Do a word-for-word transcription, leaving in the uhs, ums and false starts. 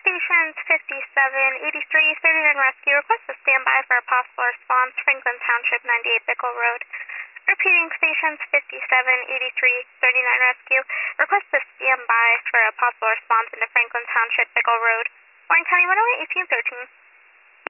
Stations fifty-seven, eighty-three, thirty-nine Rescue. Request to stand by for a possible response. Franklin Township, ninety-eight Bickle Road. Repeating, stations fifty-seven, eighty-three, thirty-nine Rescue. Request to stand by for a possible response into Franklin Township, Bickle Road. Warren County one oh eight, eighteen thirteen.